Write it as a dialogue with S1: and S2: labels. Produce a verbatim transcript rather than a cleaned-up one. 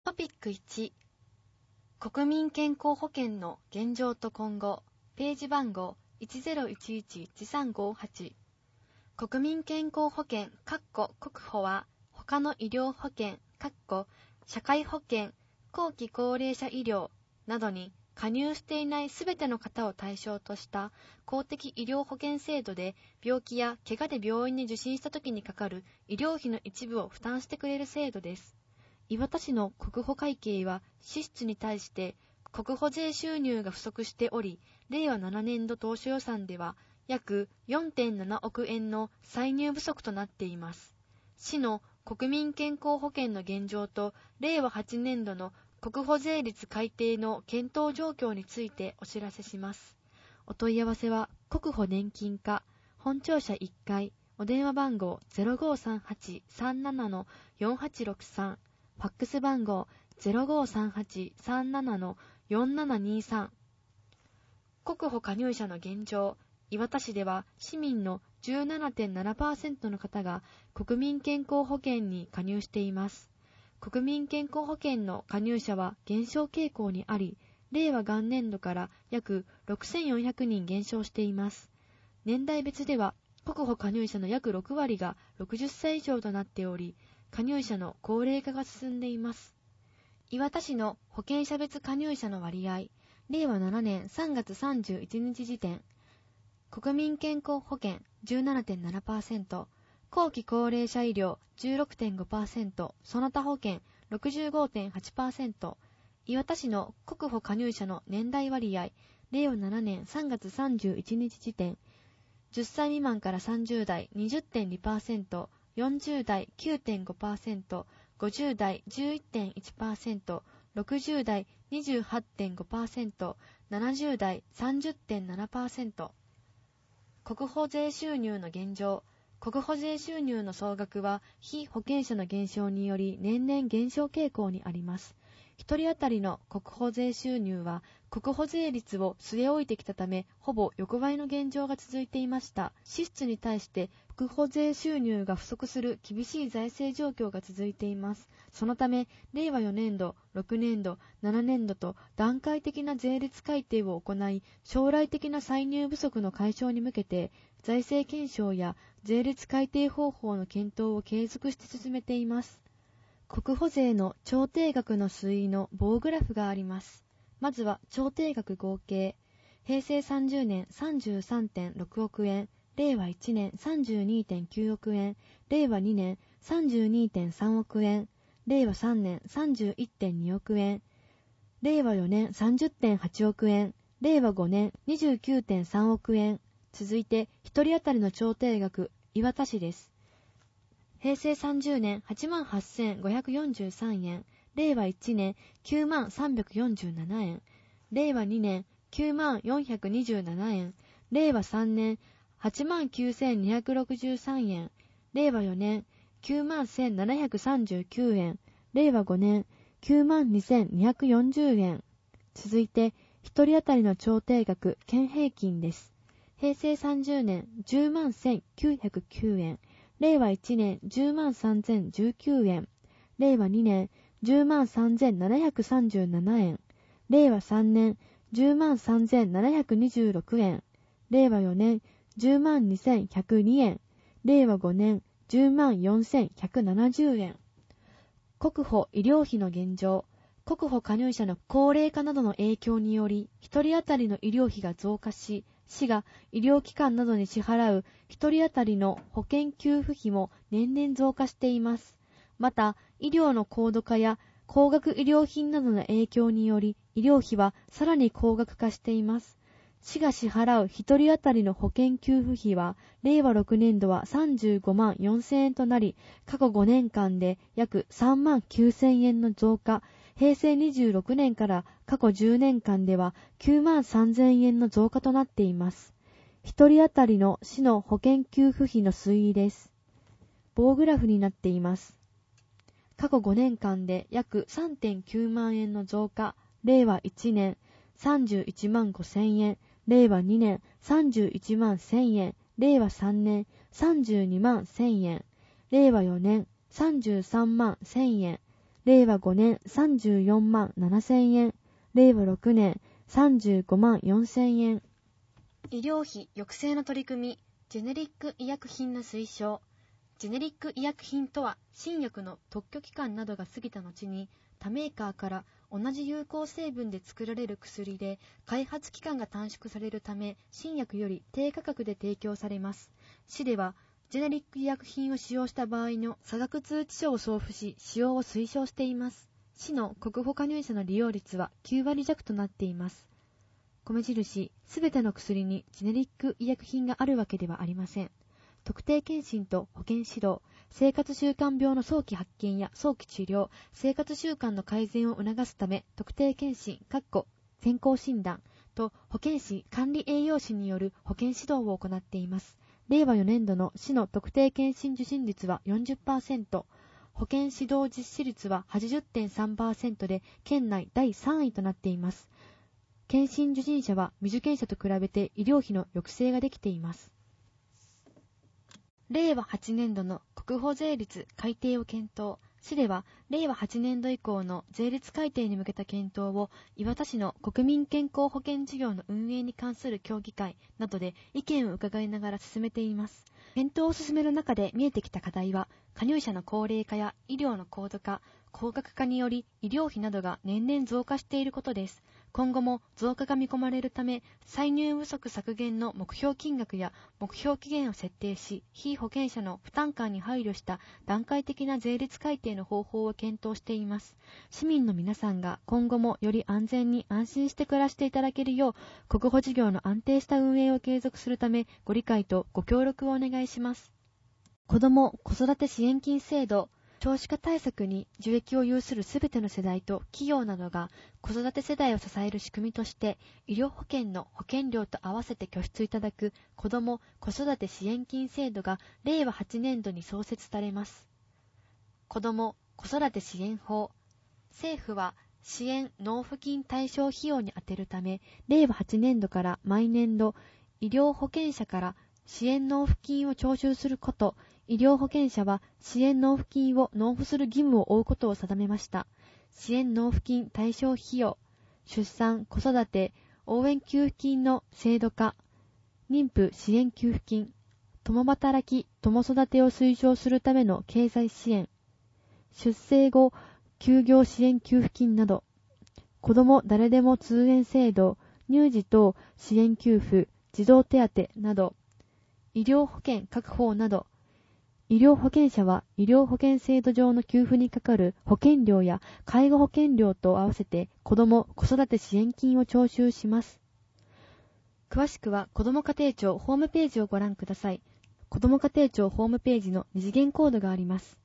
S1: トピックいち、国民健康保険の現状と今後、ページ番号 いちゼロいちいちいちさんごはち。国民健康保険（国保）は、他の医療保険（社会保険、後期高齢者医療）などに加入していないすべての方を対象とした公的医療保険制度で、病気や怪我で病院に受診したときにかかる医療費の一部を負担してくれる制度です。磐田市の国保会計は支出に対して国保税収入が不足しており、れいわななねんど当初予算では約 よんてんななおくえんの歳入不足となっています。市の国民健康保険の現状とれいわはちねんどの国保税率改定の検討状況についてお知らせします。お問い合わせは国保年金課本庁舎いっかい、お電話番号 ゼロごーさんはち さんなな よんはちろくさん、ファックス番号 ゼロごーさんはち さんなな よんななにさん。国保加入者の現状。磐田市では市民の じゅうななてんななパーセント の方が国民健康保険に加入しています。国民健康保険の加入者は減少傾向にあり、令和元年度から約ろくせんよんひゃくにん減少しています。年代別では国保加入者の約ろくわりがろくじゅっさい以上となっており、加入者の高齢化が進んでいます。磐田市の保険者別加入者の割合、れいわななねんさんがつさんじゅういちにち時点、国民健康保険 じゅうななてんななパーセント、後期高齢者医療 じゅうろくてんごパーセント、その他保険 ろくじゅうごてんはちパーセント、磐田市の国保加入者の年代割合、れいわななねんさんがつさんじゅういちにち時点、じゅっさい未満からさんじゅうだい にじゅってんにパーセント、よんじゅうだい きゅうてんごパーセント、ごじゅうだい じゅういってんいちパーセント、ろくじゅうだい にじゅうはちてんごパーセント、ななじゅうだい さんじゅってんななパーセント。国保税収入の現状。国保税収入の総額は被保険者の減少により年々減少傾向にあります。一人当たりの国保税収入は国保税率を据え置いてきたため、ほぼ横ばいの現状が続いていました。支出に対して国保税収入が不足する厳しい財政状況が続いています。そのため、れいわよねんど、ろくねんど、ななねんどと段階的な税率改定を行い、将来的な歳入不足の解消に向けて、財政検証や税率改定方法の検討を継続して進めています。国保税の調定額の推移の棒グラフがあります。まずは調定額合計。へいせいさんじゅうねん さんじゅうさんてんろくおくえん、れいわいちねん さんじゅうにてんきゅうおくえん、れいわにねん さんじゅうにてんさんおくえん、れいわさんねん さんじゅういってんにおくえん、れいわよねん さんじゅってんはちおくえん、れいわごねん にじゅうきゅうてんさんおくえん。続いて、一人当たりの調定額、磐田市です。へいせいさんじゅうねん はちまんはっせんごひゃくよんじゅうさんえん、れいわいちねん きゅうまんさんびゃくよんじゅうななえん、れいわにねん きゅうまんよんひゃくにじゅうななえん、れいわさんねん はちまんきゅうせんにひゃくろくじゅうさんえん、れいわよねん きゅうまんせんななひゃくさんじゅうきゅうえん、れいわごねん きゅうまんにせんにひゃくよんじゅうえん。続いて、一人当たりの調定額、県平均です。へいせいさんじゅうねんじゅうまんせんきゅうひゃくきゅうえん、れいわいちねんじゅうまんさんぜんじゅうきゅうえん、れいわにねんじゅうまんさんぜんななひゃくさんじゅうななえん、れいわさんねんじゅうまんさんぜんななひゃくにじゅうろくえん、れいわよねんじゅうまんにせんひゃくにえん、れいわごねんじゅうまんよんせんひゃくななじゅうえん。国保医療費の現状。国保加入者の高齢化などの影響により、一人当たりの医療費が増加し、市が医療機関などに支払う一人当たりの保険給付費も年々増加しています。また、医療の高度化や高額医療品などの影響により、医療費はさらに高額化しています。市が支払う一人当たりの保険給付費は、れいわろくねんどはさんじゅうごまんよんせんえんとなり、過去ごねんかんで約さんまんきゅうせんえんの増加、へいせいにじゅうろくねんから過去じゅうねんかんではきゅうまんさんぜんえんの増加となっています。一人当たりの市の保険給付費の推移です。棒グラフになっています。過去ごねんかんで約 さんてんきゅうまんえんの増加、れいわいちねんさんじゅういちまんごせんえん、れいわにねんさんじゅういちまんせんえん、れいわさんねんさんじゅうにまんせんえん、れいわよねんさんじゅうさんまんせんえん、
S2: れいわごねんさんじゅうよんまんななせんえん、れいわろくねんさんじゅうごまんよんせんえん。
S1: 医療費抑制の取り組み、ジェネリック医薬品の推奨。ジェネリック医薬品とは、新薬の特許期間などが過ぎた後に、他メーカーから同じ有効成分で作られる薬で、開発期間が短縮されるため、新薬より低価格で提供されます。市では、ジェネリック医薬品を使用した場合の差額通知書を送付し、使用を推奨しています。市の国保加入者の利用率はきゅうわり弱となっています。米印、すべての薬にジェネリック医薬品があるわけではありません。特定健診と保健指導、生活習慣病の早期発見や早期治療、生活習慣の改善を促すため、特定健診、健康診断と保健師管理栄養士による保健指導を行っています。れいわよねんどの市の特定健診受診率は よんじゅっパーセント、保健指導実施率は はちじゅってんさんパーセント で県内だいさんいとなっています。検診受診者は未受験者と比べて医療費の抑制ができています。れいわはちねんどの国保税率改定を検討。市ではれいわはちねんど以降の税率改定に向けた検討を磐田市の国民健康保険事業の運営に関する協議会などで意見を伺いながら進めています。検討を進める中で見えてきた課題は、加入者の高齢化や医療の高度化、高額化により医療費などが年々増加していることです。今後も増加が見込まれるため、歳入不足削減の目標金額や目標期限を設定し、被保険者の負担感に配慮した段階的な税率改定の方法を検討しています。市民の皆さんが今後もより安全に安心して暮らしていただけるよう、国保事業の安定した運営を継続するため、ご理解とご協力をお願いします。子ども・子育て支援金制度、少子化対策に受益を有するすべての世代と企業などが子育て世代を支える仕組みとして、医療保険の保険料と合わせて拠出いただく子ども・子育て支援金制度がれいわはちねんどに創設されます。子ども・子育て支援法。政府は支援納付金対象費用に充てるため、れいわはちねんどから毎年度、医療保険者から支援納付金を徴収すること、医療保険者は支援納付金を納付する義務を負うことを定めました。支援納付金対象費用、出産・子育て応援給付金の制度化、妊婦支援給付金、共働き・共育てを推奨するための経済支援、出生後休業支援給付金など、子ども誰でも通園制度、乳児等支援給付、児童手当など、医療保険確保など、医療保険者は医療保険制度上の給付にかかる保険料や介護保険料と合わせて子ども・子育て支援金を徴収します。詳しくは子ども家庭庁ホームページをご覧ください。子ども家庭庁ホームページの二次元コードがあります。